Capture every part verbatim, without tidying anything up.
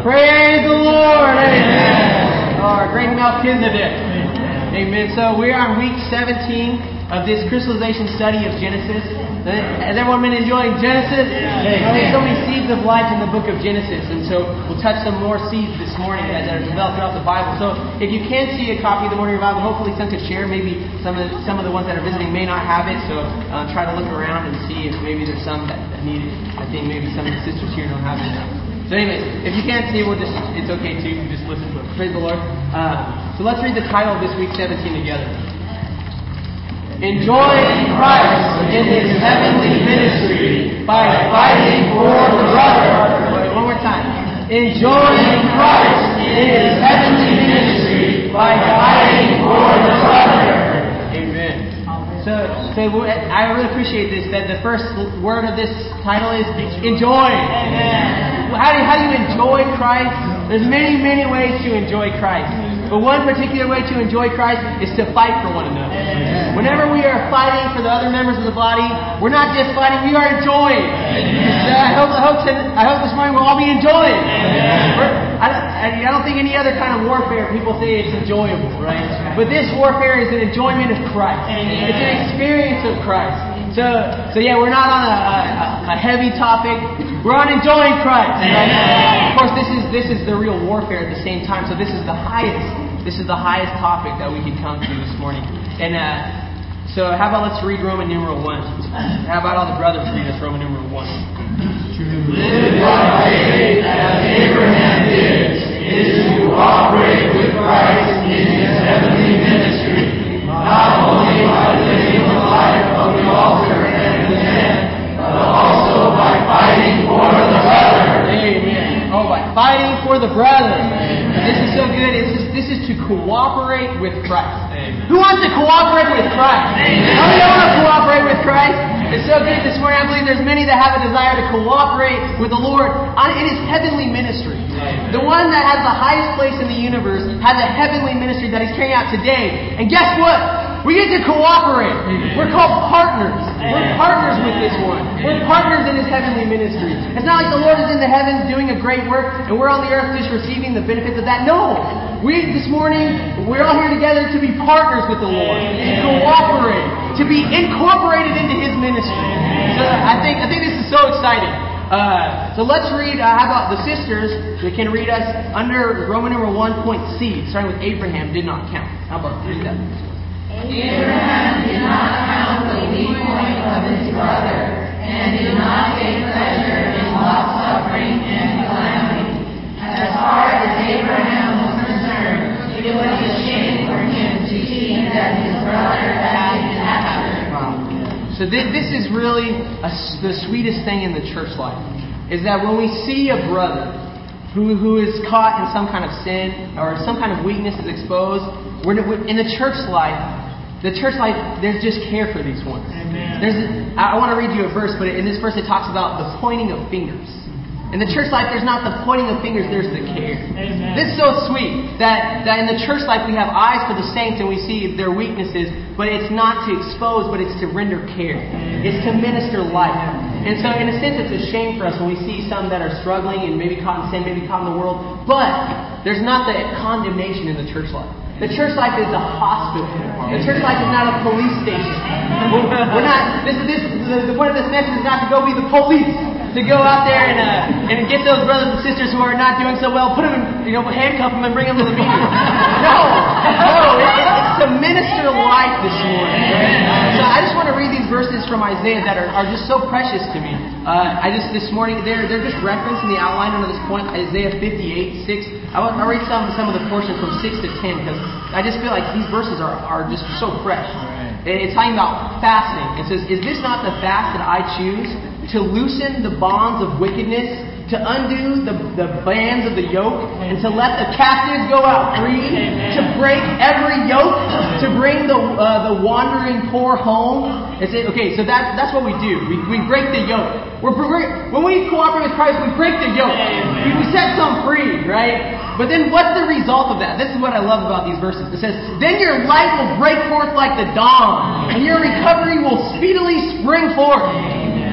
Praise the Lord. Amen. Our great Melchizedek. Amen. So we're on week seventeen of this crystallization study of Genesis. Has everyone been enjoying Genesis? Yeah. There's so many seeds of life in the book of Genesis, and so we'll touch some more seeds this morning that are developed throughout the Bible. So if you can't see a copy of the Morning Revival, hopefully some could share. Maybe some of the, some of the ones that are visiting may not have it, so uh, try to look around and see if maybe there's some that, that need it. I think maybe some of the sisters here don't have it. So anyways, if you can't see, we'll just, it's okay too. You just listen to it. Praise the Lord. Uh, so let's read the title of this week seventeen together. Enjoying Christ in His heavenly ministry by fighting for the brother. Wait, one more time. Enjoying Christ in His heavenly ministry by fighting for the brother. Amen. So, so I really appreciate this, that the first word of this title is enjoy. Amen. How do, how do you enjoy Christ? There's many, many ways to enjoy Christ. But one particular way to enjoy Christ is to fight for one another. Amen. Whenever we are fighting for the other members of the body, we're not just fighting, we are enjoying. So I hope I hope, to, I hope this morning we'll all be enjoying. I don't, I don't think any other kind of warfare people say it's enjoyable, right? But this warfare is an enjoyment of Christ. Amen. It's an experience of Christ. So, so yeah, we're not on a, a, a heavy topic. We're on enjoying Christ. Right? Of course, this is this is the real warfare at the same time. So this is the highest. This is the highest topic that we can come to this morning. And uh, so, how about let's read Roman numeral one? How about all the brothers read us Roman numeral one? To live by faith as Abraham did is to cooperate with Christ in His heavenly ministry, not only by living the life of the altar and the tent, but also by fighting for the brother. Amen. Oh, by fighting for the brother. This is so good. It's just, this is to cooperate with Christ. Amen. Who wants to cooperate with Christ? Amen. How many want to cooperate with Christ? It's so good this morning. I believe there's many that have a desire to cooperate with the Lord in His heavenly ministry. Amen. The one that has the highest place in the universe has a heavenly ministry that He's carrying out today. And guess what? We get to cooperate. Amen. We're called partners. Amen. We're partners with this one. We're partners in His heavenly ministry. It's not like the Lord is in the heavens doing a great work and we're on the earth just receiving the benefits of that. No. We, this morning, we're all here together to be partners with the Lord. To cooperate. To be incorporated into His ministry. So I think, I think this is so exciting. Uh, so let's read, uh, how about the sisters that can read us under Roman number one point C, starting with Abraham did not count. How about read that? Abraham did not count the weak point of his brother, and did not take pleasure in long suffering and calamity. As far as Abraham was concerned, it was a shame for him to see that his brother had been captured. Wow. So this, this is really a, the sweetest thing in the church life, is that when we see a brother who who is caught in some kind of sin or some kind of weakness is exposed, we're in the church life. The church life, there's just care for these ones. Amen. There's, I want to read you a verse, but in this verse it talks about the pointing of fingers. In the church life, there's not the pointing of fingers, there's the care. Amen. This is so sweet that, that in the church life we have eyes for the saints and we see their weaknesses, but it's not to expose, but it's to render care. Amen. It's to minister life. And so in a sense it's a shame for us when we see some that are struggling and maybe caught in sin, maybe caught in the world, but there's not the condemnation in the church life. The church life is a hospital. The church life is not a police station. We're not. This, this, the, the point of this message is not to go be the police. To go out there and uh, and get those brothers and sisters who are not doing so well, put them in, you know, handcuff them and bring them to the meeting. No, no, it, it, it's to minister life this morning. So I just want to read these verses from Isaiah that are, are just so precious to me. Uh, I just this morning they're they're just referenced in the outline under this point. Isaiah fifty-eight six. I want to read some some of the portions from six to ten because I just feel like these verses are are just so fresh. It's talking about fasting. It says, "Is this not the fast that I choose? To loosen the bonds of wickedness, to undo the, the bands of the yoke, and to let the captives go out free, to break every yoke, to bring the uh, the wandering poor home." It's, okay, so that, that's what we do. We, we break the yoke. We're, we're, when we cooperate with Christ, we break the yoke. We, we set some free, right? But then what's the result of that? This is what I love about these verses. It says, "Then your light will break forth like the dawn, and your recovery will speedily spring forth."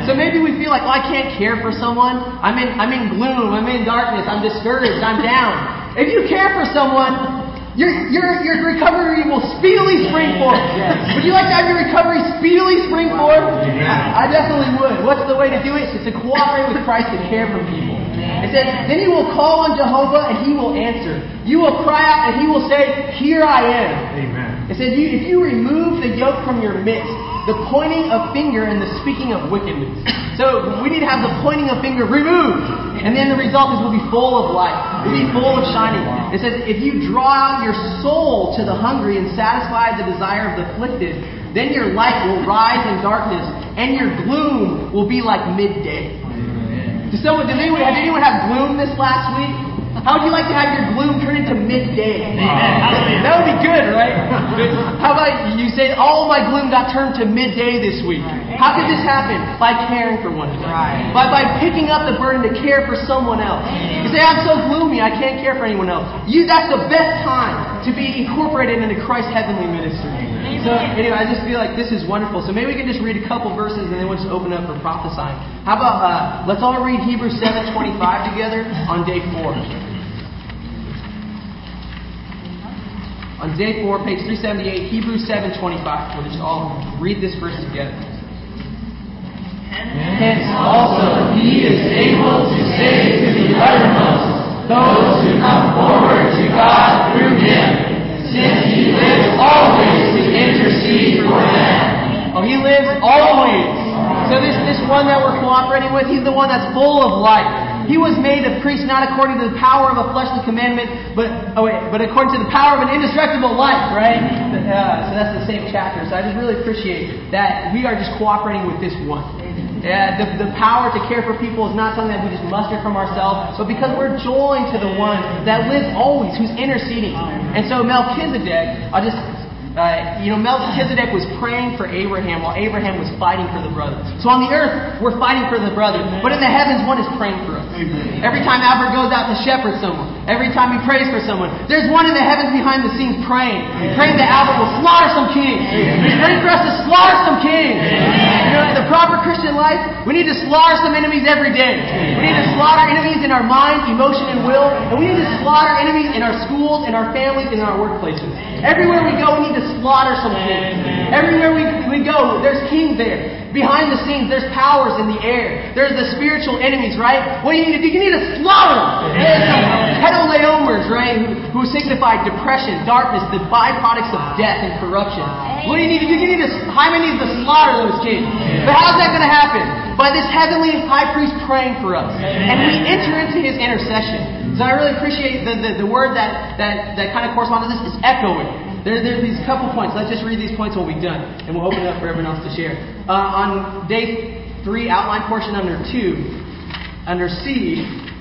So maybe we feel like, oh, I can't care for someone. I'm in, I'm in gloom. I'm in darkness. I'm discouraged. I'm down. If you care for someone, Your, your, your recovery will speedily spring forth. Yes. Would you like to have your recovery speedily spring forth? Yeah. I definitely would. What's the way to do it? It's to cooperate with Christ to care for people. It says, then you will call on Jehovah and He will answer. You will cry out and He will say, here I am. Amen. It says, you, if you remove the yoke from your midst, the pointing of finger and the speaking of wickedness. So we need to have the pointing of finger removed. And then the result is we'll be full of light. We'll be full of shining. It says, if you draw out your soul to the hungry and satisfy the desire of the afflicted, then your light will rise in darkness and your gloom will be like midday. Did, someone, did, anyone, did anyone have gloom this last week? How would you like to have your gloom turn into midday? Amen. That would be good, right? How about you say, all my gloom got turned to midday this week? How could this happen? By caring for one another. By, by picking up the burden to care for someone else. You say, I'm so gloomy, I can't care for anyone else. You, that's the best time to be incorporated into Christ's heavenly ministry. So anyway, I just feel like this is wonderful. So maybe we can just read a couple verses and then we'll just open up for prophesying. How about, uh, let's all read Hebrews seven twenty-five together on day four. On day four, page three seventy-eight, Hebrews seven twenty-five. We'll just all read this verse together. Hence also He is able to save to the uttermost those who come forward to God through Him, since He lives always to intercede for them. Oh, He lives always. So this, this one that we're cooperating with, He's the one that's full of life. He was made a priest not according to the power of a fleshly commandment, but oh wait, but according to the power of an indestructible life, right? Uh, so that's the same chapter. So I just really appreciate that we are just cooperating with this one. Yeah, the, the power to care for people is not something that we just muster from ourselves, but because we're joined to the one that lives always, who's interceding. And so Melchizedek, I'll just... Uh, you know, Melchizedek was praying for Abraham while Abraham was fighting for the brother. So on the earth, we're fighting for the brother. But in the heavens, one is praying for us. Amen. Every time Albert goes out to shepherd someone, every time he prays for someone, there's one in the heavens behind the scenes praying. Amen. Praying that Albert will slaughter some kings. He's praying for us to slaughter some kings. Amen. You know, in the proper Christian life, we need to slaughter some enemies every day. Amen. We need to slaughter enemies in our mind, emotion, and will. And we need to slaughter enemies in our schools, in our families, and in our workplaces. Everywhere we go, we need to slaughter some kings. Everywhere we, we go, there's kings there. Behind the scenes, there's powers in the air. There's the spiritual enemies, right? What do you need to do? You need to slaughter them. There's some heteroleomers, right? Who, who signify depression, darkness, the byproducts of death and corruption. What do you need to do? You need to, Hyman needs to slaughter those kings. But how's that going to happen? By this heavenly high priest praying for us. And we enter into his intercession. So I really appreciate the, the, the word that, that, that kind of corresponds to this is echoing. There, there's these couple points. Let's just read these points when we're done. And we'll open it up for everyone else to share. Uh, on day three, outline portion under two, under C,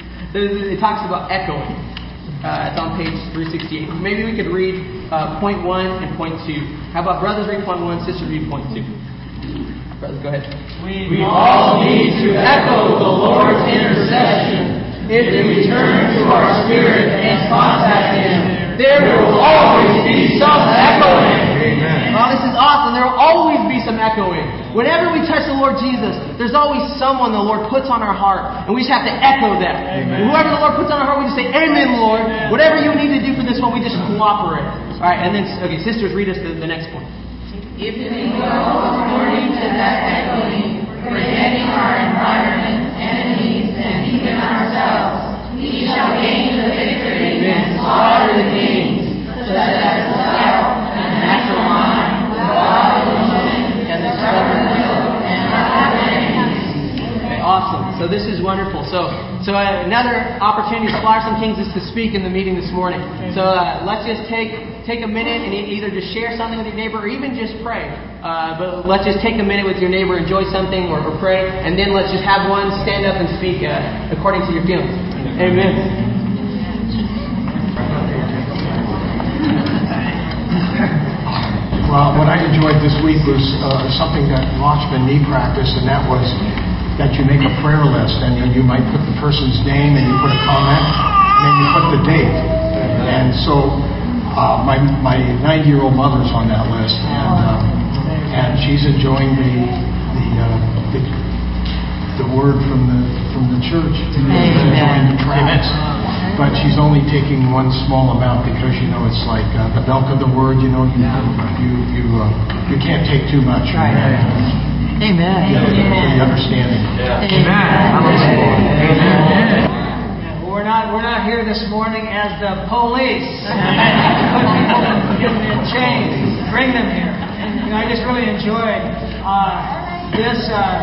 it talks about echoing. Uh, it's on page three sixty-eight. Maybe we could read uh, point one and point two. How about brothers read point one, sisters read point two. Brothers, go ahead. We, we all need to echo the Lord's intercession. If we turn to our spirit and contact Him, there will always be some echoing. Amen. Oh, this is awesome. There will always be some echoing. Whenever we touch the Lord Jesus, there's always someone the Lord puts on our heart, and we just have to echo that. Amen. Whoever the Lord puts on our heart, we just say, Amen, Lord. Amen. Whatever you need to do for this one, we just cooperate. All right, and then, okay, sisters, read us the, the next point. If we go according to that echoing, forgetting our environment, enemies, and even ourselves, we shall gain the victory and slaughter the kings, such as the self, the natural mind, the body emotion, and the stubborn will, and other enemies. Okay, awesome. So this is wonderful. So, so uh, another opportunity to slaughter some kings is to speak in the meeting this morning. So uh, let's just take take a minute and either just share something with your neighbor or even just pray. Uh, but let's just take a minute with your neighbor, enjoy something or, or pray, and then let's just have one stand up and speak uh, according to your feelings. Amen. Well, what I enjoyed this week was uh, something that Watchman Nee practiced, and that was that you make a prayer list, and then you might put the person's name, and you put a comment, and then you put the date. And so uh, my my ninety-year-old mother's on that list, and uh, and she's enjoying the the, uh, the the word from the from the church to join the tracts. But she's only taking one small amount because you know it's like uh, the bulk of the word. You know, you you you uh, you can't take too much. Right. Amen. Yeah, for the understanding. Yeah. Amen. We're not we're not here this morning as the police. Put people in, in chains, bring them here. And, you know, I just really enjoyed uh, this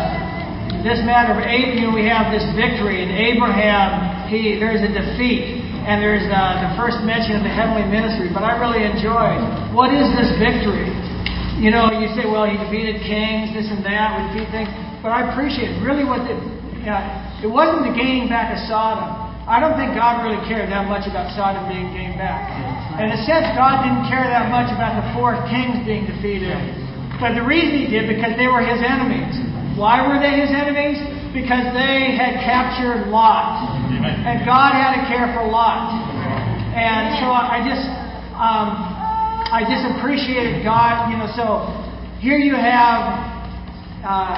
uh, this matter of Abraham. We have this victory, and Abraham, he there's a defeat, and there's uh, the first mention of the heavenly ministry. But I really enjoyed what is this victory? You know, you say, well, he defeated kings, this and that, we defeat things. But I appreciate really what the, you know, it wasn't the gaining back of Sodom. I don't think God really cared that much about Sodom being gained back. In a sense, God didn't care that much about the four kings being defeated. But the reason he did, because they were his enemies. Why were they his enemies? Because they had captured Lot. And God had to care for Lot. And so I just... Um, I just appreciated God, you know, so here you have uh,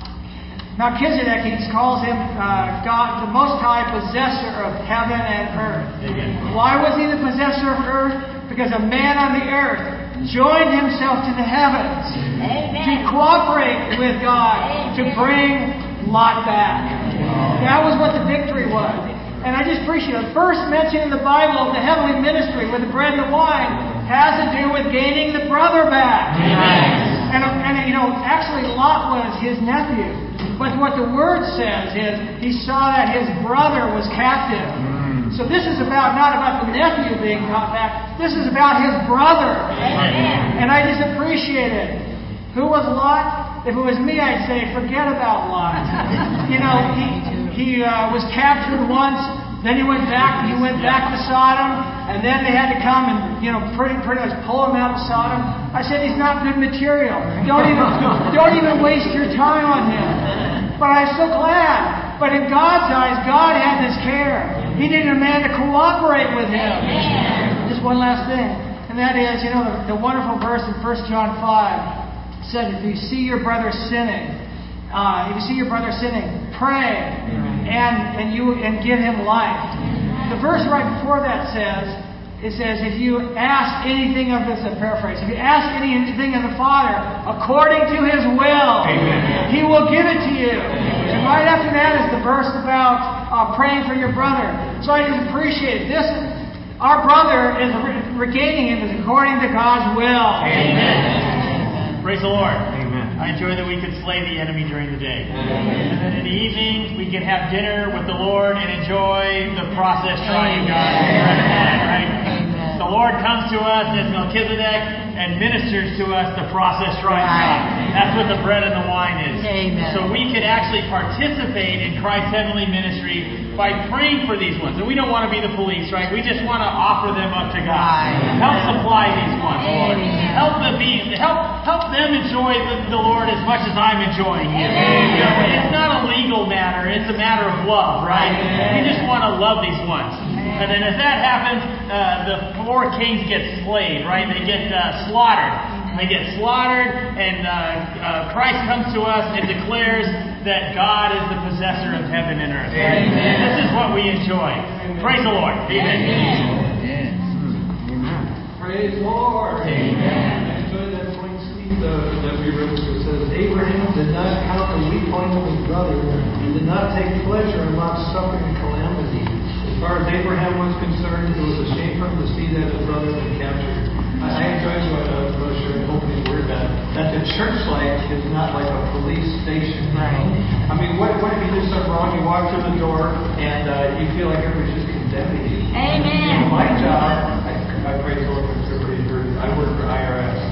Melchizedek, he calls him uh, God, the Most High, possessor of heaven and earth. Amen. Why was he the possessor of earth? Because a man on the earth joined himself to the heavens. Amen. To cooperate with God. Amen. To bring Lot back. That was what the victory was. And I just appreciate it. The first mention in the Bible of the heavenly ministry with the bread and the wine has to do with gaining the brother back. Amen. And, and, you know, actually Lot was his nephew. But what the Word says is he saw that his brother was captive. Mm. So this is about not about the nephew being got back. This is about his brother. Amen. And I just appreciate it. Who was Lot? If it was me, I'd say, forget about Lot. You know, he he uh, was captured once. Then he went back. He went back to Sodom, and then they had to come and you know pretty pretty much pull him out of Sodom. I said he's not good material. Don't even don't even waste your time on him. But I'm so glad. But in God's eyes, God had this care. He needed a man to cooperate with him. Just one last thing, and that is, you know, the, the wonderful verse in First John five said, if you see your brother sinning, uh, if you see your brother sinning, pray and and you and give him life. The verse right before that says, it says, if you ask anything of this, a paraphrase, if you ask anything of the Father according to His will, Amen. He will give it to you. Amen. And right after that is the verse about uh, praying for your brother. So I just appreciate this. Our brother is regaining him is according to God's will. Amen. Praise the Lord. Amen. I enjoy that we could slay the enemy during the day. Amen. And then in the evening, we could have dinner with the Lord and enjoy the process trying God. Right? Amen. The Lord comes to us as Melchizedek and ministers to us the process trying God. That's what the bread and the wine is. Amen. So we could actually participate in Christ's heavenly ministry by praying for these ones. And we don't want to be the police, right? We just want to offer them up to God. Amen. Help supply these ones, Lord. Amen. Help them be, help help them enjoy the, the Lord as much as I'm enjoying Him. You know, it's not a legal matter; it's a matter of love, right? Amen. We just want to love these ones. Amen. And then as that happens, uh, the four kings get slayed, right? They get uh, slaughtered. They get slaughtered, and uh, uh, Christ comes to us and declares that God is the possessor of heaven and earth. Amen. This is what we enjoy. Amen. Praise the Lord. Amen. Amen. Amen. Praise the Lord. Amen. I enjoyed that point, Steve, uh, that we read, which says, Abraham did not count the weak point of his brother, and did not take pleasure in Lot's suffering and calamity. As far as Abraham was concerned, it was a shame for him to see that his brother had been captured. I enjoyed what I was sharing opening word that that the church life is not like a police station. Right. I mean, what what if you do something wrong? You walk through the door and uh, you feel like everybody's just condemning you. Amen. You know, my job, I, I praise the Lord for everybody heard. I work for I R S.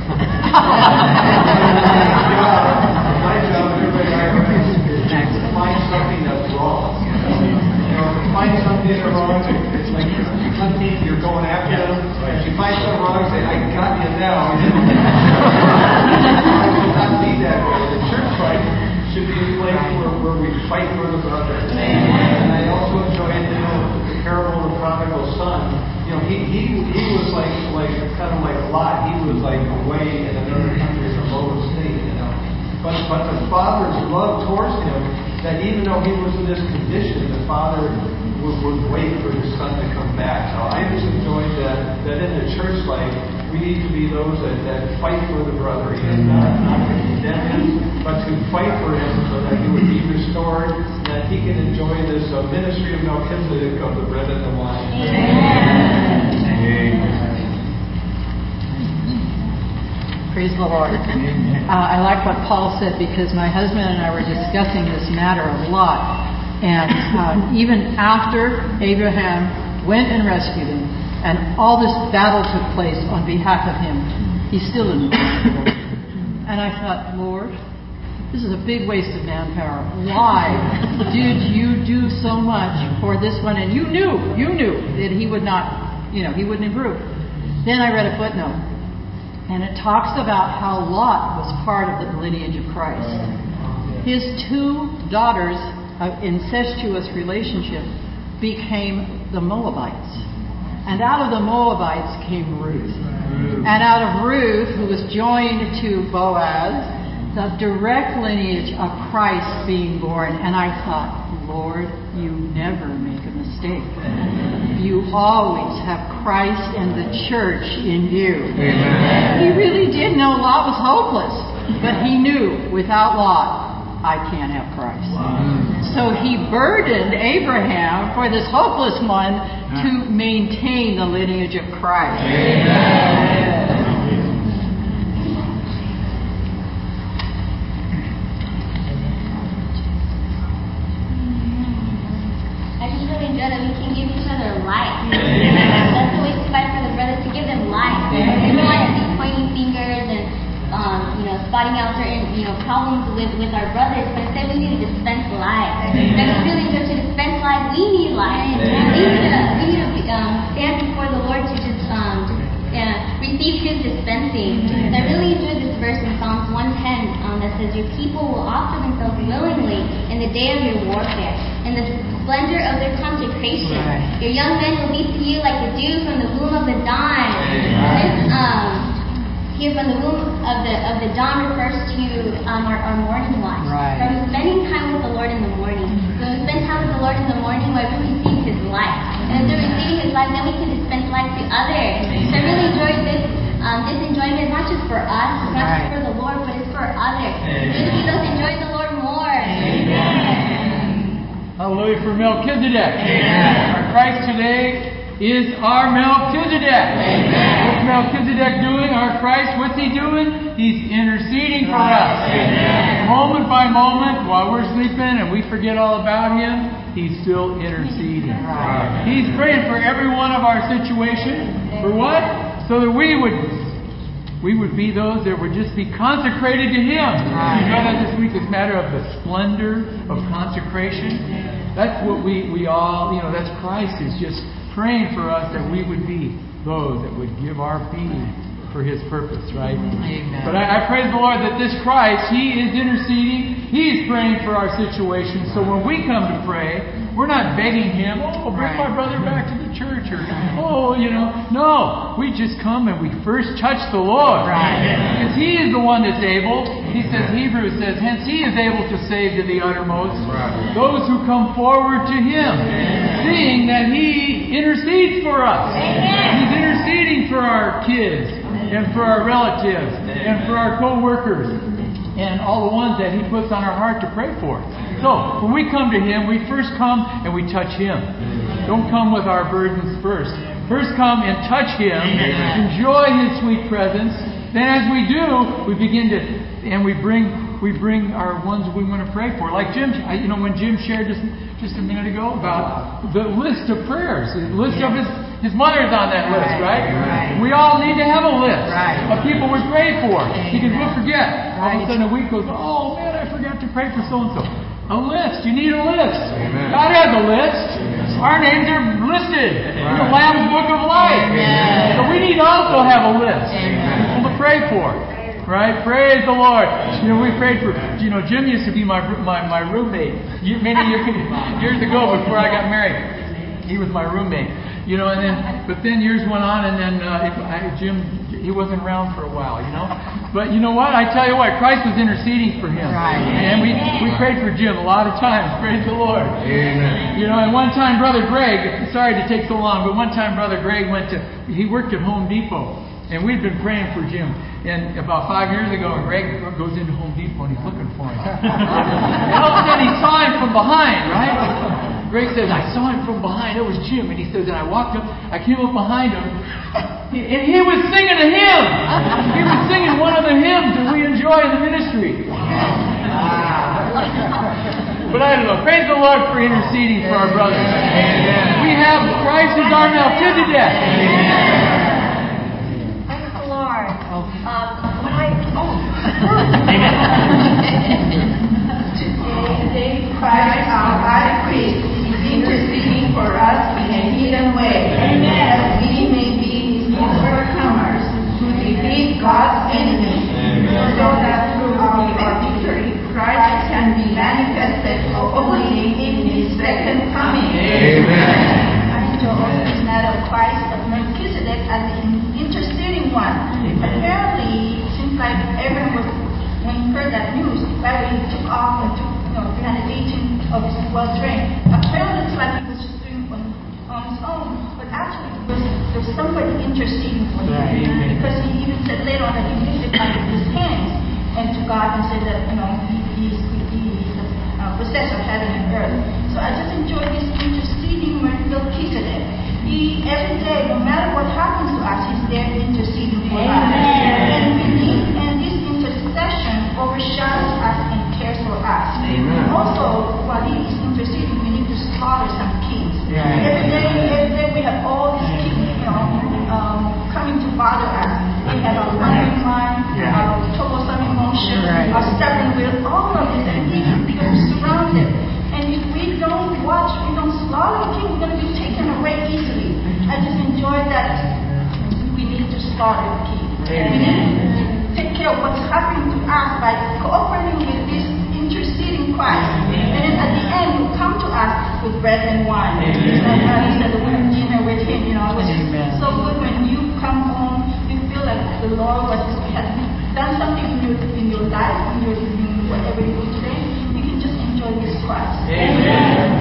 my job, everybody at I R S is to find something that's wrong. You know, to find something that's wrong, it's like you're hunting, you're going after them. If you find something wrong, say, I got you now. It should not be that way. The church life should be a place where, where we fight for the brother. And I also enjoyed, you know, the parable of the prodigal son. You know, he he he was like like kind of like Lot. He was like away in another country in a low estate. You know, but but the father's love towards him that even though he was in this condition, the Father would, would wait for his Son to come back. So I just enjoyed that, that in the church life, we need to be those that, that fight for the brother, and not, not to condemn him, but to fight for him so that he would be restored, and that he can enjoy this uh, ministry of Melchizedek of the bread and the wine. Amen. Praise the Lord. Uh, I like what Paul said, because my husband and I were discussing this matter a lot. And uh, even after Abraham went and rescued him, and all this battle took place on behalf of him, he still didn't trust the Lord. And I thought, Lord, this is a big waste of manpower. Why did you do so much for this one? And you knew, you knew that he would not, you know, he wouldn't improve. Then I read a footnote, and it talks about how Lot was part of the lineage of Christ. His two daughters of incestuous relationship became the Moabites. And out of the Moabites came Ruth. And out of Ruth, who was joined to Boaz, the direct lineage of Christ being born. And I thought, Lord, you never make a mistake. You always have Christ and the church in you. Amen. He really did know Lot was hopeless, but he knew without Lot, I can't have Christ. So he burdened Abraham for this hopeless one to maintain the lineage of Christ. Amen. I just really enjoy that we can give each other life. That's the way to fight for the brothers, to give them life. We don't like to be pointing fingers and Um, you know, spotting out certain, you know, problems with, with our brothers, but instead we need to dispense life. And we really need to dispense life. We need life. We need to, we need to um, stand before the Lord to just um, uh, receive His dispensing. And I really enjoyed this verse in Psalms one ten um, that says, "Your people will offer themselves willingly in the day of your warfare, in the splendor of their consecration. Right. Your young men will be to you like the dew from the womb of the dawn." This, um, Here from the womb of the of the dawn refers to um, our, our morning watch. Right. From spending time with the Lord in the morning. When we spend time with the Lord in the morning, we receive His life. And through receiving His life, then we can dispense life to others. So I really enjoyed this. Um, this enjoyment is not just for us, it's not right. just for the Lord, but it's for others. So see those enjoy the Lord more. Amen. Hallelujah for Melchizedek. Amen. Our Christ today is our Melchizedek. Amen. What's Melchizedek doing? Our Christ, what's He doing? He's interceding for us. Amen. Moment by moment, while we're sleeping and we forget all about Him, He's still interceding. Right. He's praying for every one of our situations. For what? So that we would we would be those that would just be consecrated to Him. Right. You know that this week is a matter of the splendor of consecration. That's what we, we all, you know, that's Christ is just praying for us that we would be those that would give our being for His purpose, right? Amen. But I, I praise the Lord that this Christ, He is interceding. He is praying for our situation. So when we come to pray, we're not begging Him, oh, bring my brother back to the church, or, oh, you know. No, we just come and we first touch the Lord. Right. Because He is the one that's able. He says, Hebrews says, hence He is able to save to the uttermost right. those who come forward to Him, Amen. Seeing that He intercedes for us. Amen. He's interceding for our kids, and for our relatives, and for our co-workers, and all the ones that He puts on our heart to pray for. So, when we come to Him, we first come and we touch Him. Don't come with our burdens first. First come and touch Him, enjoy His sweet presence. Then as we do, we begin to, and we bring we bring our ones we want to pray for. Like Jim, you know, when Jim shared just, just a minute ago about the list of prayers, the list of his His mother's on that list, right? right? We all need to have a list right. of people we pray for. Amen. Because we'll forget. All of a sudden a week goes, oh man, I forgot to pray for so-and-so. A list. You need a list. Amen. God has a list. Amen. Our names are listed right. in the Lamb's Book of Life. Amen. So we need to also have a list. Amen. People to pray for. Right? Praise the Lord. You know, we prayed for, you know, Jim used to be my my, my roommate many years, years ago before I got married. He was my roommate. You know, and then, but then years went on, and then uh, I, Jim, he wasn't around for a while, you know. But you know what? I tell you what, Christ was interceding for him. Right. And we, we prayed for Jim a lot of times. Praise the Lord. Amen. You know, and one time Brother Greg, sorry to take so long, but one time Brother Greg went to, he worked at Home Depot. And we'd been praying for Jim. And about five years ago, Greg goes into Home Depot and he's looking for him. And all of a sudden he saw him from behind, right? Greg says, I saw him from behind. It was Jim. And he says, and I walked up, I came up behind him, and he was singing a hymn. He was singing one of the hymns that we enjoy in the ministry. But I don't know. Praise the Lord for interceding for our brothers. We have Christ as our Melchizedek. Um, when I, oh. Today, Christ, our high priest, is interceding for us in a hidden way, that we may be his overcomers to defeat God's enemies, so that through our, our victory, Christ can be manifested openly in his second coming. Amen. I enjoy this matter of Christ of Melchizedek as the interceding one. Apparently, it seems like everyone was, when he heard that news, right when he took off and took, you know, three hundred eighteen of his well trained, apparently it's like he was just doing on, on his own, but actually there was, there was somebody interceding for him. Right. Because he even said later on that he lifted up his hands and to God and said that, you know, he, he's, he is the uh, possessor of heaven and earth. So I just enjoy this interceding Melchizedek. He, every day, no matter what happens to us, he's there interceding for us. And we need, and this intercession overshadows us and cares for us. Amen. Also, while he is interceding, we need to slaughter some kings. Yeah. Every day, every day, we have all these kings, you know, um, coming to bother us. We have our wandering mind, yeah. our troublesome emotions, right. our stubborn will, all of this, and we are surrounded. And if we don't watch, we don't slaughter the king, we're going to be taken away easily. I just enjoy that we need to slaughter the king. We need to take care of what's happening to us by cooperating with this interceding Christ. And then at the end, he'll come to us with bread and wine. He said, we'll have dinner with him. You know, it was so good when you come home, you feel like the Lord was, has done something in your, in your life, in your in whatever you do today. This Christ. Amen.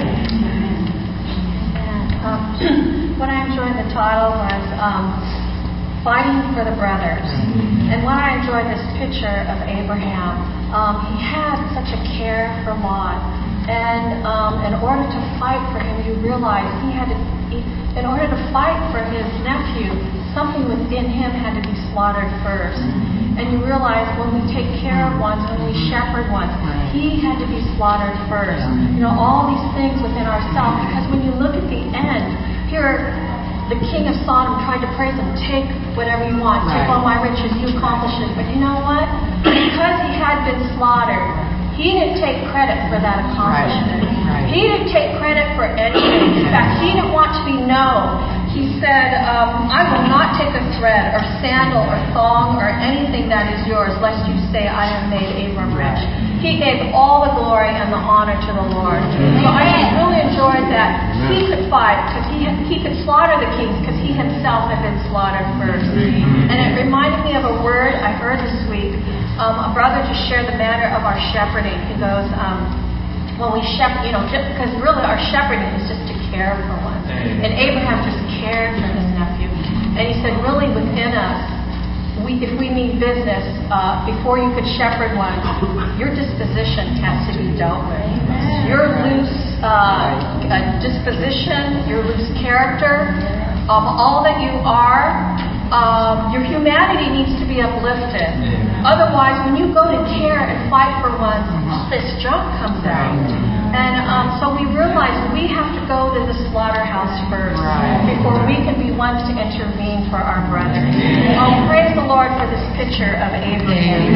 Um, what I enjoyed the title was um, Fighting for the Brothers. Mm-hmm. And what I enjoyed this picture of Abraham, um, he had such a care for Lot. And um, in order to fight for him, you realize he had to, he, in order to fight for his nephew, something within him had to be slaughtered first. Mm-hmm. And you realize when we take care of ones, when we shepherd ones, he had to be slaughtered first. You know, all these things within ourselves, because when you look at the end, here the king of Sodom tried to praise him, take whatever you want, take all my riches, you accomplish it. But you know what? Because he had been slaughtered, he didn't take credit for that accomplishment. He didn't take credit for anything. In fact, he didn't want to be known. He said, um, I will not take a thread or sandal or thong or anything that is yours, lest you say I have made Abram rich. He gave all the glory and the honor to the Lord. So I just really enjoyed that he could fight, because he, he could slaughter the kings, because he himself had been slaughtered first. And it reminded me of a word I heard this week. Um, a brother just shared the matter of our shepherding. He goes, um, when we shepherd, you know, because really our shepherding is just to care for one. And Abraham just cared for his nephew. And he said, really within us, we, if we mean business, uh, before you could shepherd one, your disposition has to be dealt with. Your loose uh, disposition, your loose character, um, all that you are, um, your humanity needs to be uplifted. Otherwise, when you go to care and fight for one, all this junk comes out. And um, so we realize we have to go to the slaughterhouse first before we can be ones to intervene for our brothers. Oh, praise the Lord for this picture of Abraham.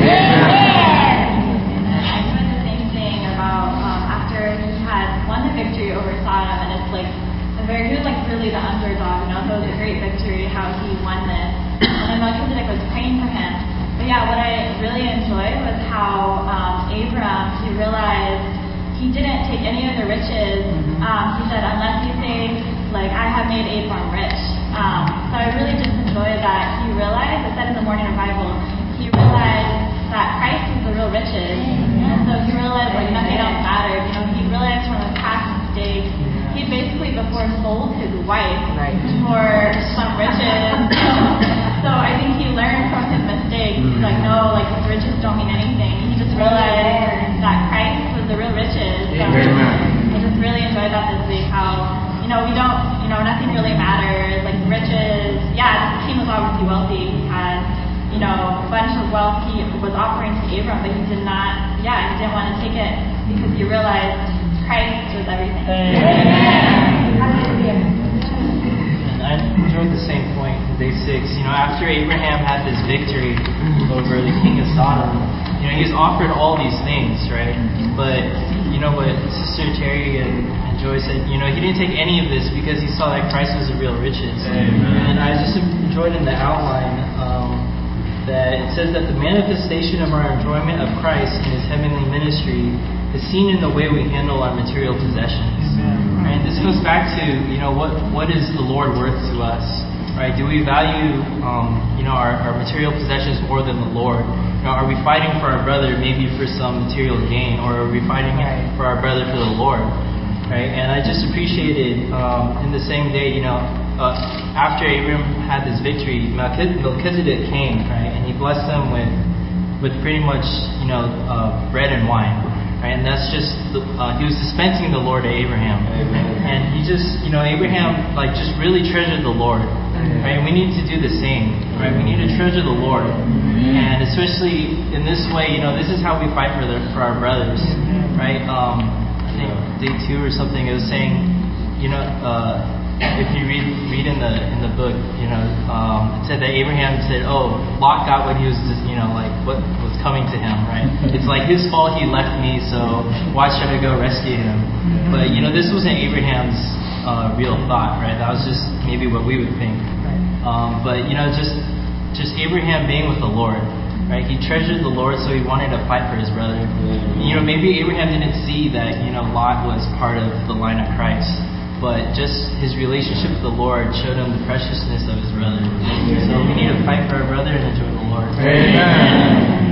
And I said the same thing about um, after he had won the victory over Sodom, and it's like a very, he was like really the underdog, you know, so it was a great victory how he won this. And then Melchizedek was praying for him. But yeah, what I really enjoyed was how um, Abram, he realized he didn't take any of the riches. Um, he said, unless you say like, I have made Abram rich. Um, so I really just enjoy that he realized, I said in the morning revival, he realized that Christ is the real riches. And so he realized, like, nothing else mattered. You know, he realized from his past mistakes, he basically before sold his wife right. for some riches. So I think he learned from his mistakes. He's like, no, like, riches don't mean anything. He just realized that Christ was the real riches. So I just really enjoyed that this week, how, you know, we don't, you know, nothing really matters. Like, riches, yeah, the king was obviously wealthy. He had, you know, a bunch of wealth he was offering to Abram, but he did not, yeah, he didn't want to take it because he realized Christ was everything. Hallelujah. And I enjoyed the same point in day six. You know, after Abraham had this victory over the king of Sodom, you know, he was offered all these things, right? But, you know what Sister Terry and, and Joy said, you know, he didn't take any of this because he saw that Christ was the real riches. Amen. And I just enjoyed in the outline um, that it says that the manifestation of our enjoyment of Christ in his heavenly ministry is seen in the way we handle our material possessions. Amen. Right? This goes back to, you know, what what is the Lord worth to us? Right? Do we value, um, you know, our, our material possessions more than the Lord? You know, are we fighting for our brother maybe for some material gain, or are we fighting right. for our brother for the Lord? Right? And I just appreciated um, in the same day, you know, uh, after Abram had this victory, Melchizedek came, right, and he blessed them with with pretty much, you know, uh, bread and wine. Right? And that's just, the, uh, he was dispensing the Lord to Abraham. Amen. And he just, you know, Abraham, like, just really treasured the Lord. Amen. Right? We need to do the same. Right? We need to treasure the Lord. Amen. And especially in this way, you know, this is how we fight for the, for our brothers. Amen. Right? Um, I think day two or something, it was saying, you know, uh, if you read read in the in the book, you know, um, it said that Abraham said, "Oh, Lot got what he was just, you know, like what was coming to him, right? It's like his fault he left me, so why should I go rescue him?" But you know, this wasn't Abraham's uh, real thought, right? That was just maybe what we would think. Um, but you know, just just Abraham being with the Lord. Right, he treasured the Lord, so he wanted to fight for his brother. You know, maybe Abraham didn't see that, you know, Lot was part of the line of Christ, but just his relationship with the Lord showed him the preciousness of his brother. So we need to fight for our brother and enjoy the Lord. Amen.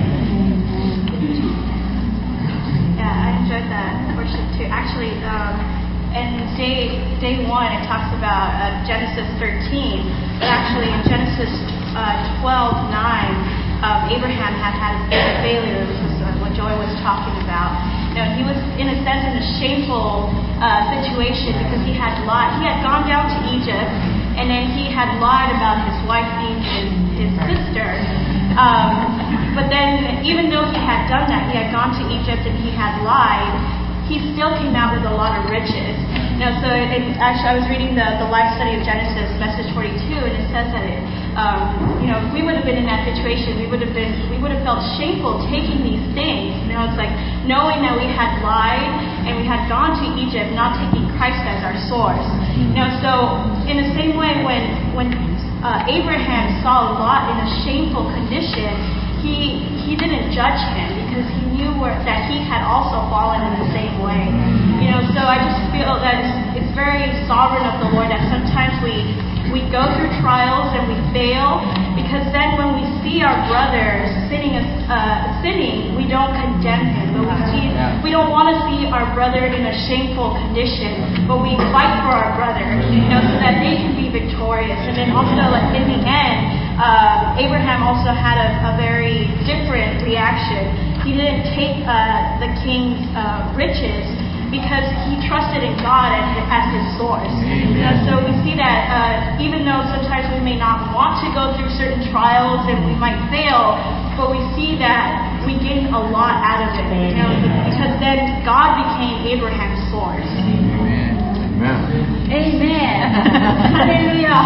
Yeah, I enjoyed that worship too. Actually, um, in day day one, it talks about uh, Genesis thirteen, but actually in Genesis uh, twelve nine. Um, Abraham had had a failure, which is uh, what Joy was talking about. You know, he was, in a sense, in a shameful uh, situation because he had lied. He had gone down to Egypt, and then he had lied about his wife being his, his sister. Um, but then, even though he had done that, he had gone to Egypt and he had lied, he still came out with a lot of riches. You know, so it, actually, I was reading the, the life study of Genesis, message forty-two, and it says that it, um, you know, if we would have been in that situation, we would have been, we would have felt shameful taking these things. You know, it's like knowing that we had lied and we had gone to Egypt, not taking Christ as our source. You know, so in the same way, when when uh, Abraham saw Lot in a shameful condition, he he didn't judge him because he knew where, that he had also fallen in the same way. You know, so I just feel that it's, it's very sovereign of the Lord that sometimes we we go through trials and we fail, because then when we see our brother sinning, uh, sinning, we don't condemn him, but we see we don't want to see our brother in a shameful condition, but we fight for our brother, you know, so that they can be victorious. And then also, like in the end, uh, Abraham also had a, a very different reaction. He didn't take uh, the king's uh, riches, because he trusted in God as, as his source. You know, so we see that uh, even though sometimes we may not want to go through certain trials and we might fail, but we see that we gain a lot out of it. You know, because then God became Abraham's source. Amen. Amen. Hallelujah.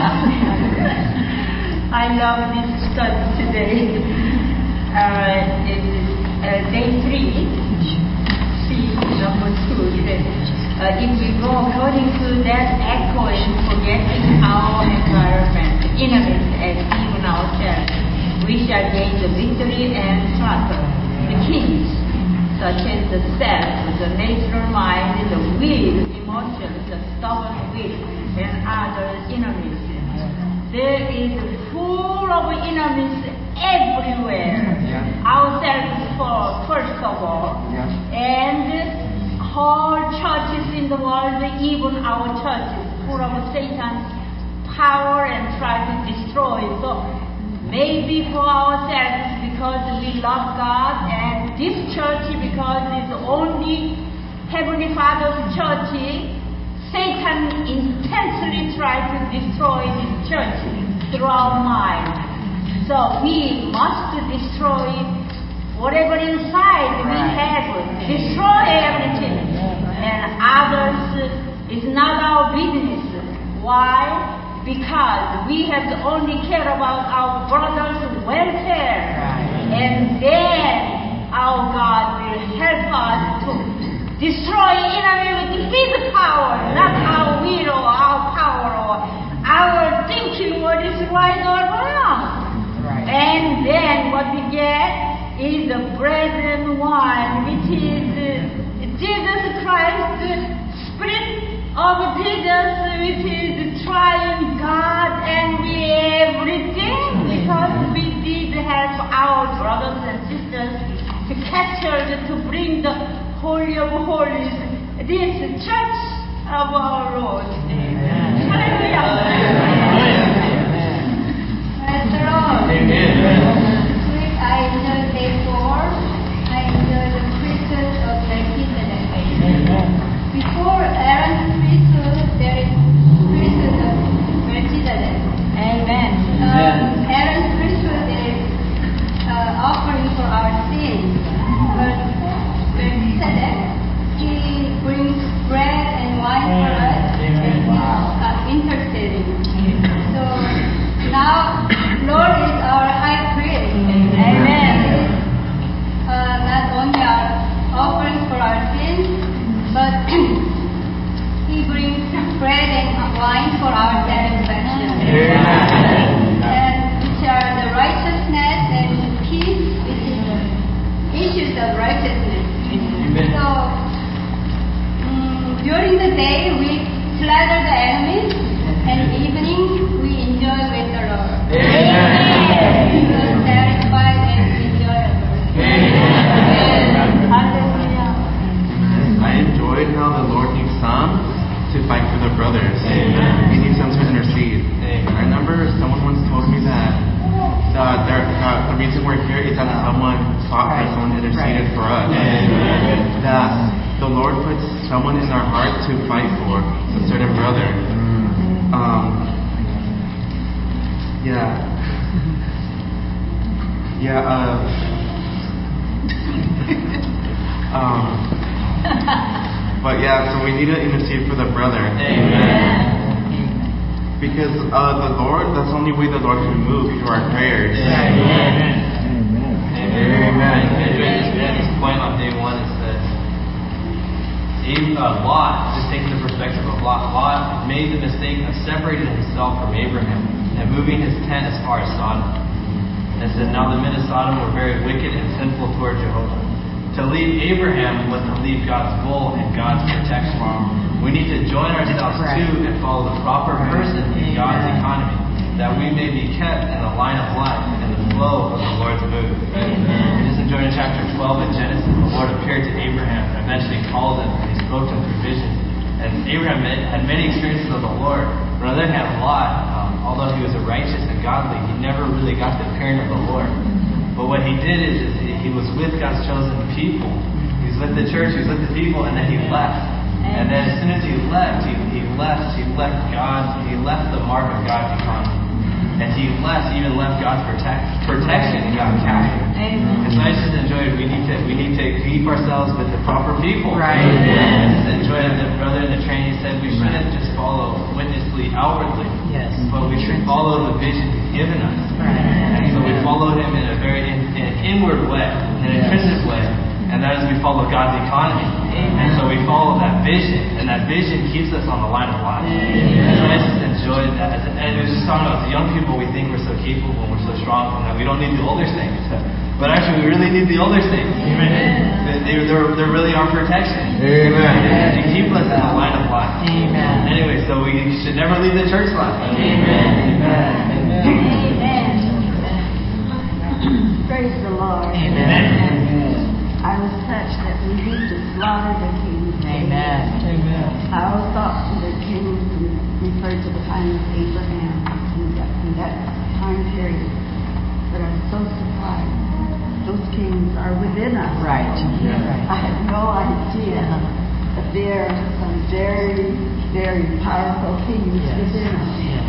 I love this study today. Uh, it is uh, day three. Number two says, uh, if we go according to that echoing, forgetting our environment, enemies, and even ourselves, we shall gain the victory and throttle the kings, such as the self, the natural mind, the will, emotions, the stubborn will, and other enemies. There is full of enemies everywhere. Yeah. Ourselves for first of all, Yeah. and whole churches in the world, even our churches, full of Satan's power and try to destroy. So maybe for ourselves because we love God, and this church because it's only Heavenly Father's church, Satan intensely tries to destroy this church through our mind. So we must destroy whatever inside we have, destroy everything. And others is not our business. Why? Because we have to only care about our brothers' welfare. And then our God will help us to destroy enemy with His power, not our will or our power or our thinking what is right or wrong. And then what we get is the bread and wine, which is uh, Jesus Christ, the Spirit of Jesus, which is trying God and we everything, because we did help our brothers and sisters to capture, to bring the Holy of Holies, this church of our Lord. Amen. Hallelujah. Praise the Lord. Amen. This week I enjoyed day four. I enjoyed the priesthood of Melchizedek. Amen. Before Aaron's priesthood, there is priesthood of Melchizedek. Amen. Um, Aaron's priesthood is uh, offering for our sins. But Melchizedek, he brings bread and wine for us, and he's uh, interceding. So now, Lord is our high priest. Amen. Uh, not only our offerings for our sins, but He brings bread and wine for our satisfaction. Amen. And which are the righteousness and peace, which is issues of righteousness. Amen. So um, during the day we slaughter the enemies, and evening we enjoy with the Lord. Amen. We will satisfy and enjoyable. Amen. Hallelujah. I enjoyed how the Lord used Psalms to fight for the brothers. Amen. He used them to intercede. Amen. I remember someone once told me that uh, there, uh, the reason we're here is that someone fought for us, someone interceded for us. Amen. That the Lord puts someone in our heart to fight for a certain brother. Um, yeah. Yeah, uh, um, but yeah, so we need to intercede for the brother. Amen. Because uh, the Lord, that's the only way the Lord can move, through our prayers. Amen. Amen. Amen. This point on day one is that uh, Lot, just taking the perspective of Lot, Lot made the mistake of separating himself from Abraham and moving his tent as far as Sodom. And said, now the men of Sodom were very wicked and sinful toward Jehovah. To leave Abraham was to leave God's goal and God's protection. We need to join ourselves too and follow the proper person in God's economy, that we may be kept in the line of life and the flow of the Lord's move. It is in Jonah chapter twelve in Genesis, the Lord appeared to Abraham and eventually called him and he spoke to him through visions. And Abraham had many experiences of the Lord. But on the other hand, Lot, um, although he was a righteous and godly, he never really got the appearance of the Lord. But what he did is, is he, he was with God's chosen people. He was with the church, he was with the people, and then he left. And then as soon as he left, he, he left, he left God, he left the mark of God's economy. And he left, he even left God's protect, protection and got captured. And so I just enjoyed, we need to we need to keep ourselves with the proper people. Right. And I just enjoyed the brother in the training said we shouldn't just follow witnessly outwardly. Yes. But we should follow the vision he's given us. Right. And so we follow him in a very in, in an inward way, in an intrinsic way. And that is we follow God's economy. Amen. And so we follow that vision. And that vision keeps us on the line of life. And so I just enjoy enjoyed that. And it was just talking about the young people, we think we're so capable and we're so strong and that we don't need the older saints. But actually, we really need the older saints. Amen. They, they're, they're really our protection. Amen. They keep us in the line of life. Amen. Anyway, so we should never leave the church life. Amen. Amen. Amen. Praise the Lord. Amen. I was touched that we need to slaughter the kings. Amen. Amen. I always thought the kings referred to the time of Abraham in that, in that time period. But I'm so surprised. Those kings are within us. Right. Yeah. I had no idea that there are some very, very powerful kings yes. within us. Yes.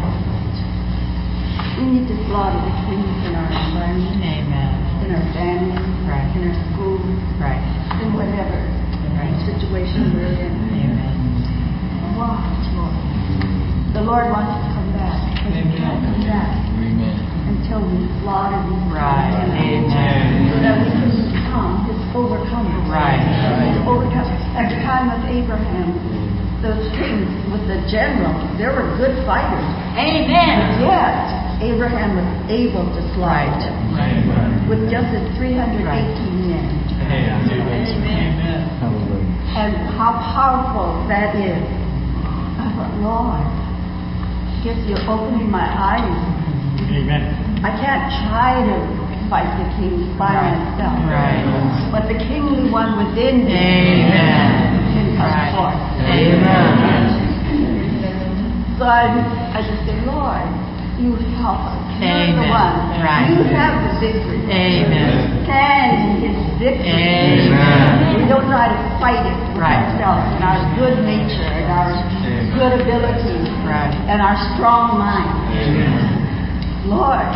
We need to slaughter the kings in our environment. Amen. In our families, right. in our schools, right. in whatever right. situation we're in. Amen. Watch, Lord. The Lord wants to come back, but He can't come back Amen. until we slaughter these right. kings. Amen. So that we can become His overcomers. Right. His overcomers. At the time of Abraham, those kings with the general, they were good fighters. Amen. Yet Abraham was able to slaughter right. them right. with just his three hundred eighteen right. men. Amen. Amen. And how powerful that is. I thought, Lord, I guess you're opening my eyes. Amen. I can't try to fight the kings by right. myself. Right. But the kingly one within me Amen. can come right. forth. Amen. So I, I just say, Lord, you help us. You're Amen. the one. Right. You have the victory. Amen. Stand in His victory. Amen. We don't try to fight it with right. ourselves and our good nature and our Amen. Good ability right. and our strong mind. Amen. Lord,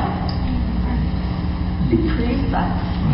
increase us.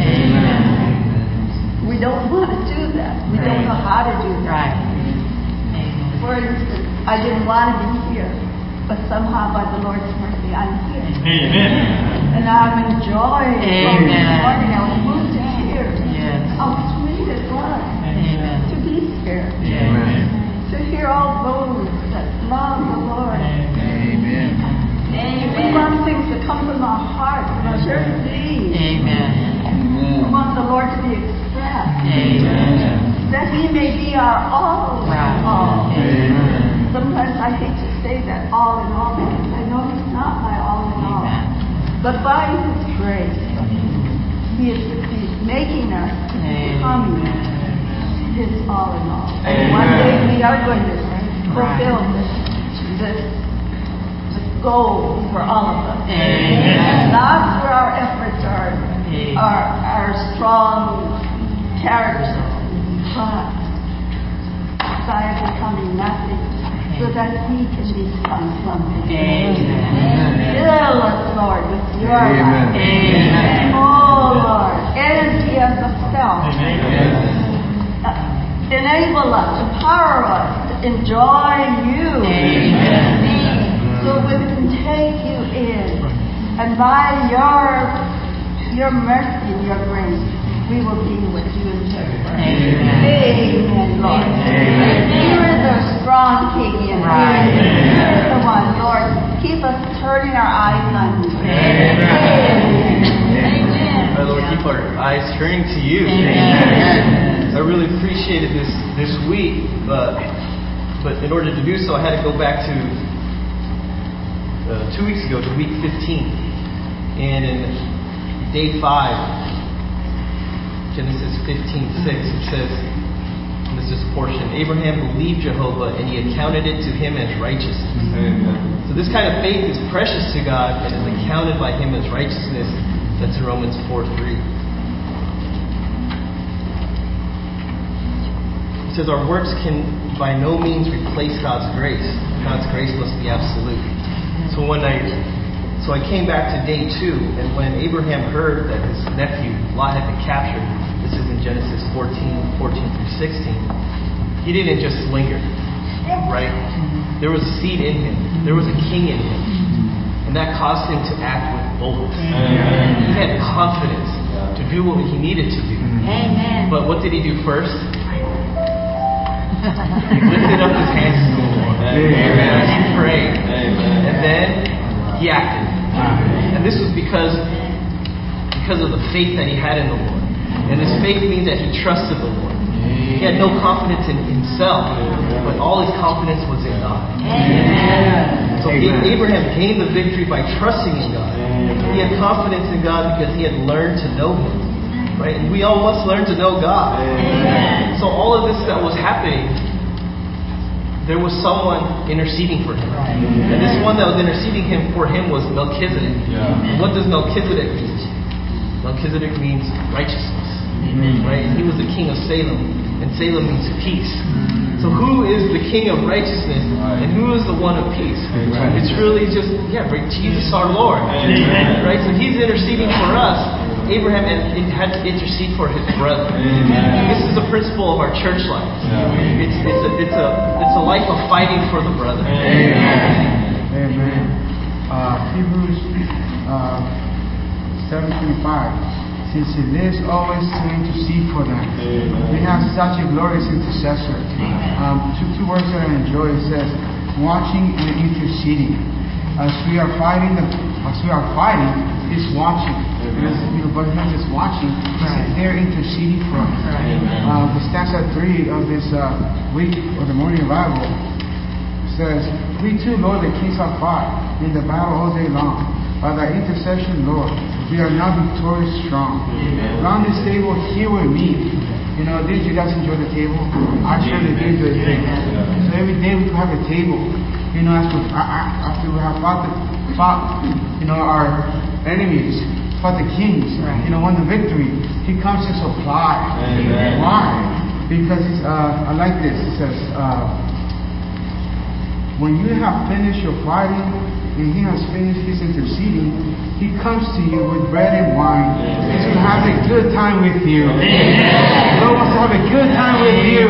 Amen. We don't want to do that. We right. don't know how to do that. Right. For instance, I didn't want to be here. But somehow, by the Lord's mercy, I'm here. Amen. And I'm enjoying it. Amen. This morning I was moved to hear yes. how sweet it was Amen. to be here. Amen. To hear all those that love the Lord. Amen. Amen. We want things to come from our heart, from our very being. Amen. We want the Lord to be expressed. Amen. That He may be our all. Right. all. Amen. Sometimes I hate to say that all in all because I know He's not my all in all. Amen. But by His grace, He is He's making us to become His all in all. And one day we are going to fulfill this, this, this goal for all of us. Amen. Not through our efforts or our, our strong character, but by becoming nothing, so that He can become something. Amen. Fill us, Lord, with your Amen. life. Amen. Oh, Lord, energy of the self. Uh, enable us, empower us to enjoy you. Amen. So we can take you in. And by your, your mercy and your grace, we will be with you in heaven. Amen. Amen, Lord. Amen. You are the strong King in right. You are the one, Lord. Keep us turning our eyes on you. Amen. Amen. Our Lord, keep our eyes turning to you. Amen. I really appreciated this this week, but but in order to do so, I had to go back to uh, two weeks ago, to week fifteen, and in day five. Genesis fifteen six, it says, and this is a portion, Abraham believed Jehovah and He accounted it to him as righteousness. Amen. So this kind of faith is precious to God and is accounted by Him as righteousness. That's in Romans four three. It says our works can by no means replace God's grace. God's grace must be absolute. So when I So I came back to day two, and when Abraham heard that his nephew Lot had been captured, this is in Genesis fourteen, fourteen through sixteen, he didn't just linger, right? There was a seed in him. There was a king in him. And that caused him to act with boldness. He had confidence to do what he needed to do. Amen. But what did he do first? He lifted up his hands to the Lord. Amen. He prayed. then he acted. And this was because, because of the faith that he had in the Lord. And this faith means that he trusted the Lord. He had no confidence in himself, but all his confidence was in God. Amen. So Amen. Abraham gained the victory by trusting in God. He had confidence in God because he had learned to know Him. Right? And we all must learn to know God. Amen. So all of this that was happening, there was someone interceding for him. And this one that was interceding him for him was Melchizedek. And what does Melchizedek mean? Melchizedek means righteousness. Amen. Right? And he was the king of Salem. And Salem means peace. So who is the king of righteousness? And who is the one of peace? Amen. It's really just, yeah, Jesus our Lord. Amen. Right? So he's interceding for us. Abraham had to intercede for his brother. Amen. This is the principle of our church life. Amen. It's, it's, a, it's, a, it's a life of fighting for the brother. Amen. Amen. Uh, Hebrews uh, seven twenty-five. Since he lives always to intercede for them. Amen. We have such a glorious intercessor. Um, two, two words that I enjoy. It says, watching and interceding. As we are fighting, the, as we are fighting, he's watching. As, you know, but he's not just watching, he's there interceding for us. Uh, the stanza three of this uh, week of the morning revival says, we too, Lord, the kings have fought in the battle all day long. By thy intercession, Lord, we are now victorious strong. Amen. Around this table, here with me. You know, did you guys enjoy the table? I surely did enjoy the table. So every day we could have a table. You know, after, after we have fought, the, fought, you know, our enemies, fought the kings, you know, won the victory. He comes to supply. Amen. Why? Because it's, uh, I like this. It says, uh, when you have finished your fighting, and he has finished his interceding, he comes to you with bread and wine. He's going to have a good time with you. The Lord wants to have a good time with you.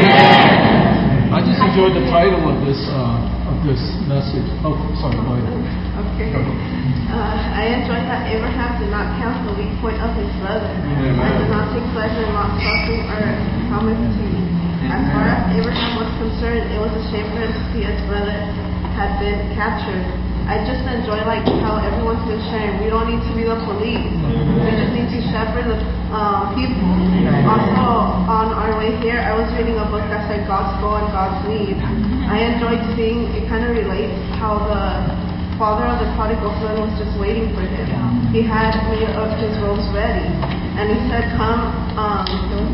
I just enjoyed the title of this uh, of this message. Oh, sorry, go ahead. Okay. Uh, I enjoyed that Abraham did not count the weak point of his brother. Amen. And did not take pleasure in Lot's suffering or promise to you. As far as Abraham was concerned, it was a shame for him to see his brother had been captured. I just enjoy like how everyone's been sharing. We don't need to be the police. We just need to shepherd the um, people. Also, on our way here, I was reading a book that said God's goal and God's need. I enjoyed seeing, it kind of relates how the father of the prodigal son was just waiting for him. He had made up his robes ready. And he said, come, um,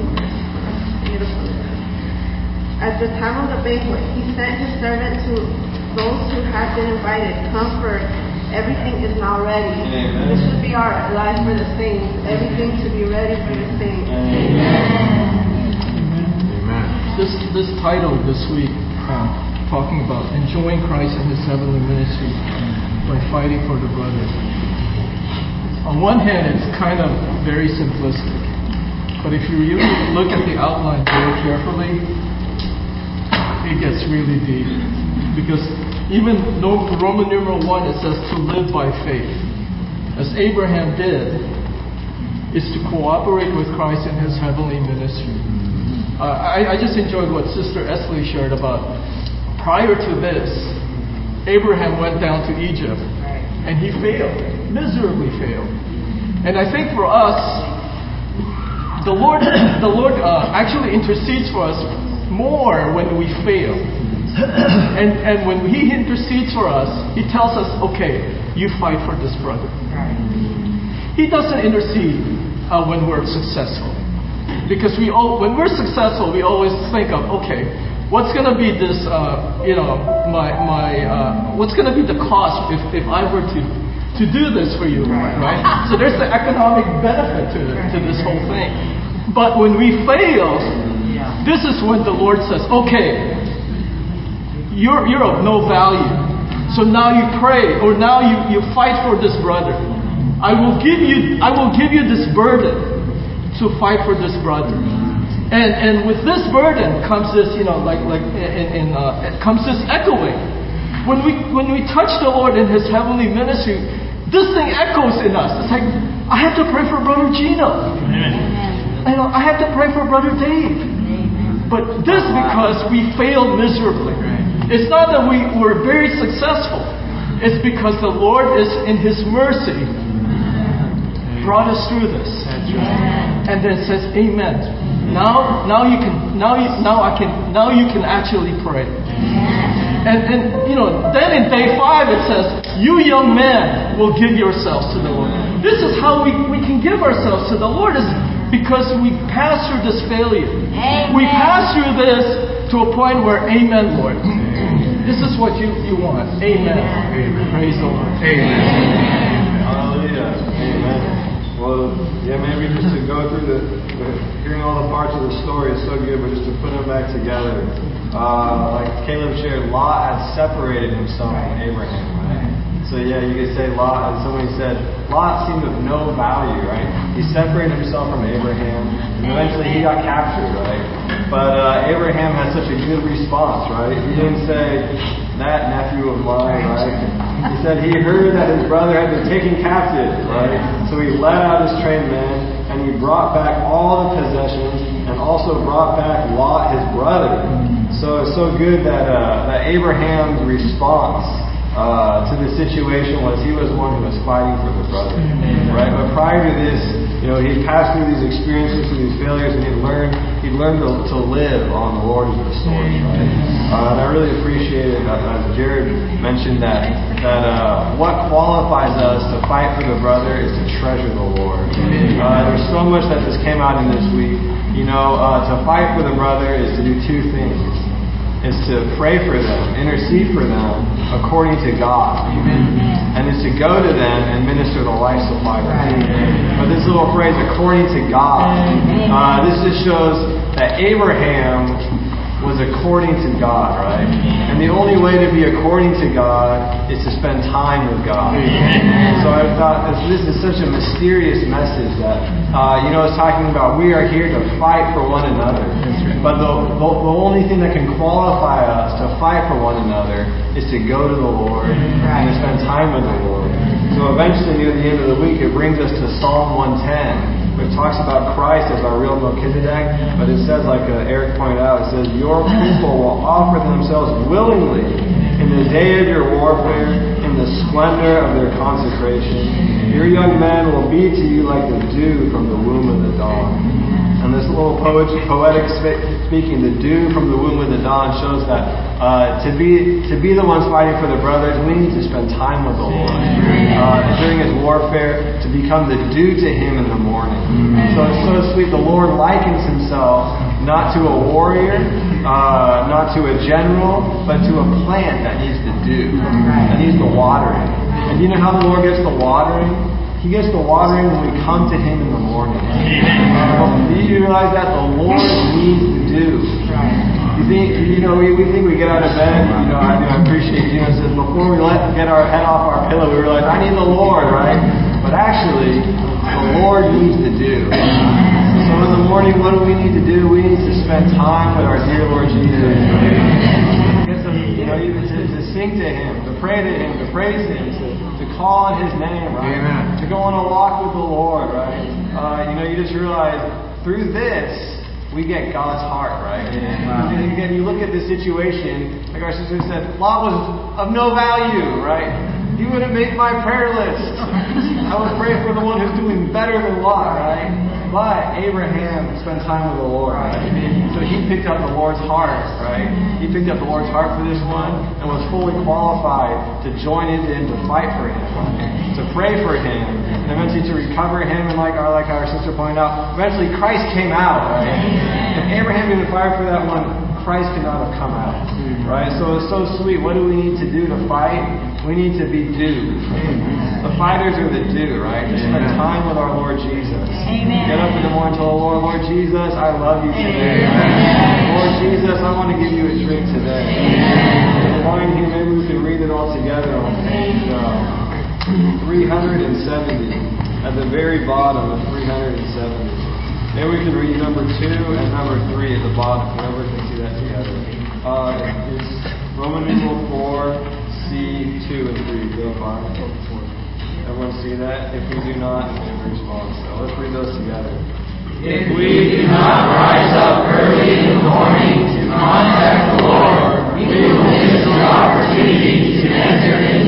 at the time of the banquet, he sent his servant to those who have been invited. Come, for everything is now ready. Amen. This should be our life for the saints. Everything to be ready for the saints. Amen. Amen. This this title this week, uh, talking about enjoying Christ and His heavenly ministry by fighting for the brothers. On one hand, it's kind of very simplistic, but if you really look at the outline very carefully, it gets really deep. Because even Roman numeral one, it says to live by faith. As Abraham did, is to cooperate with Christ in His heavenly ministry. Uh, I, I just enjoyed what Sister Esley shared about. Prior to this, Abraham went down to Egypt, and he failed, miserably failed. And I think for us, the Lord, the Lord uh, actually intercedes for us more when we fail. And and when He intercedes for us, He tells us, okay, you fight for this brother. He doesn't intercede uh, when we're successful. Because we all, when we're successful, we always think of, okay, what's going to be this, uh, you know, my, my uh, what's going to be the cost if, if I were to, to do this for you, right? So there's the economic benefit to, to this whole thing. But when we fail, this is when the Lord says, okay, You're, you're of no value. So now you pray, or now you, you fight for this brother. I will give you I will give you this burden to fight for this brother. And and with this burden comes this, you know, like like in, in uh, comes this echoing. When we when we touch the Lord in His heavenly ministry, this thing echoes in us. It's like, I have to pray for Brother Gino. Amen. I know I have to pray for Brother Dave. But this because we failed miserably. It's not that we were very successful, It's because the Lord is in His mercy brought us through this. And then says, Amen. Now, now you can, now you, now I can, now you can actually pray. And, and you know, then in day five it says, you young men will give yourselves to the Lord. This is how we, we can give ourselves to the Lord, is because we pass through this failure. Amen. We pass through this to a point where, Amen, Lord. This is what you, you want. Amen. Amen. Praise the Lord. Amen. Hallelujah. Amen. Well, yeah, maybe just to go through the, the hearing all the parts of the story is so good, but just to put them back together. Uh, like Caleb shared, Lot had separated himself from Abraham, right? So yeah, you could say Lot, and somebody said, Lot seemed of no value, right? He separated himself from Abraham, and eventually he got captured, right? But uh, Abraham had such a good response, right? He didn't say, that nephew of mine, right? He said he heard that his brother had been taken captive, right? So he led out his trained men, and he brought back all the possessions, and also brought back Lot, his brother. So it's so good that uh, that Abraham's response uh, to the situation was he was one who was fighting for the brother, right? But prior to this, you know, he passed through these experiences, through these failures, and he learned he learned to, to live on the Lord as the source, right? Uh, and I really appreciated, uh, as Jared mentioned, that that uh, what qualifies us to fight for the brother is to treasure the Lord. Uh, there's so much that just came out in this week. You know, uh, to fight for the brother is to do two things. Is to pray for them, intercede for them according to God. And is to go to them and minister the life supply to them. But this little phrase, according to God, uh, this just shows that Abraham was according to God, right? And the only way to be according to God is to spend time with God. So I thought this, this is such a mysterious message that, uh, you know, it's talking about we are here to fight for one another. But the, the, the only thing that can qualify us to fight for one another is to go to the Lord and to spend time with the Lord. So eventually, near the end of the week, it brings us to Psalm one ten. It talks about Christ as our real Melchizedek, but it says, like uh, Eric pointed out, it says, your people will offer themselves willingly in the day of your warfare, in the splendor of their consecration. Your young men will be to you like the dew from the womb of the dawn. And this little poet, poetic speaking, the dew from the womb of the dawn shows that uh, to be to be the ones fighting for the brothers, we need to spend time with the Lord. Uh, during His warfare, to become the dew to Him in the morning. So it's so sweet. The Lord likens Himself not to a warrior, uh, not to a general, but to a plant that needs the dew, that needs the watering. And you know how the Lord gets the watering? He gets the watering when we come to Him in the morning. Uh, do you realize that the Lord needs the dew? You think, you know, we, we think we get out of bed. You know, I, you know, I appreciate Gino says before we let get our head off our pillow, we realize I need the Lord, right? But actually, the Lord needs the dew. So in the morning, what do we need to do? We need to spend time with our dear Lord Jesus. Get some, you know, even to, to sing to Him, to pray to Him, to praise Him, to, to call on His name, right? Amen. To go on a walk with the Lord, right? Uh, you know, you just realize through this, we get God's heart, right? Wow. And again, you look at the situation, like our sister said, Lot was of no value, right? He wouldn't make my prayer list. I would pray for the one who's doing better than Lot, right? But Abraham spent time with the Lord, right? So he picked up the Lord's heart, right? He picked up the Lord's heart for this one and was fully qualified to join in and to fight for him, right? To pray for him, and eventually to recover him. And like our like our sister pointed out, eventually Christ came out, right? If Abraham didn't fight for that one, Christ could not have come out, right? So it's so sweet. What do we need to do to fight? We need to be dew. The fighters are the dew, right? To spend time with our Lord Jesus. Amen. Get up in the morning and tell the Lord, Lord Jesus, I love you today. Amen. Lord Jesus, I want to give you a drink today. Amen. The line here, maybe we can read it all together on page uh, three hundred seventy. At the very bottom of three hundred seventy. Maybe we can read number two and number three at the bottom. Whoever can see that together. Uh, it's Roman numeral four, C two and three. Go five. Everyone see that? If we do not, then we respond. So let's read those together. If we do not rise up early in the morning to contact the Lord, we will miss the opportunity to enter into